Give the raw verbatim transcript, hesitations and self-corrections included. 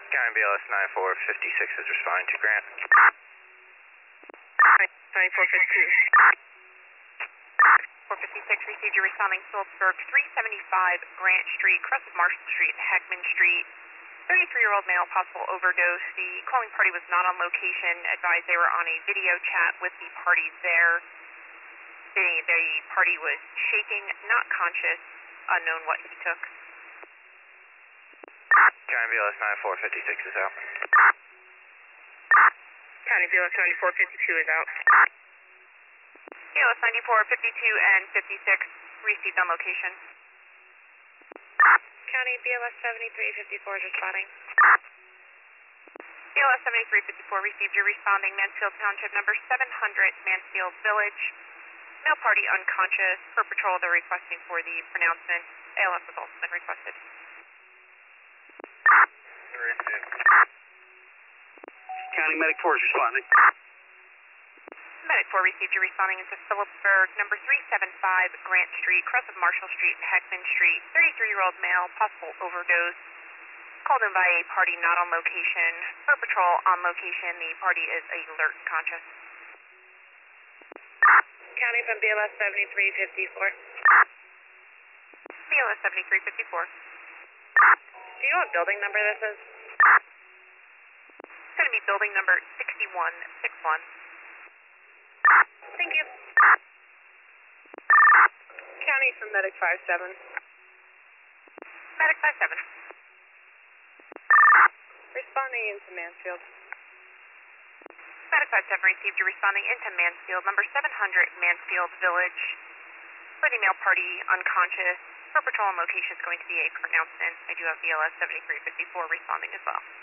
County B L S nine four fifty-six is responding to Grant. nine four fifty-two. four fifty-six received your responding Phillipsburg three seventy-five Grant Street, cross of Marshall Street and Heckman Street. thirty-three-year-old male, possible overdose. The calling party was not on location. Advised they were on a video chat with the party there. The, the party was shaking, not conscious, unknown what he took. County B L S nine four fifty-six is out. County B L S ninety-four fifty-two is out. B L S ninety-four fifty-two and fifty-six received on location. County B L S seventy-three fifty-four is responding. B L S seventy-three fifty-four received your responding Mansfield Township number seven hundred Mansfield Village. Male party unconscious. Per patrol, they're requesting for the pronouncement. A L S has also been requested. County Medic four is responding. Medic four received your responding into Phillipsburg, number three seventy-five Grant Street, cross of Marshall Street and Heckman Street. thirty-three-year-old male, possible overdose. Called in by a party not on location. Per patrol on location, the party is alert and conscious. County from B L S seventy-three fifty-four. B L S seventy-three fifty-four. Do you know what building number this is? It's going to be building number sixty-one sixty-one. Thank you. County from Medic five seven. Medic five seven. Responding into Mansfield. Medic five seven received your responding into Mansfield, number seven hundred Mansfield Village. For the male party unconscious. Per patrol on location is going to be a pronouncement. I do have B L S seventy-three fifty-four responding as well.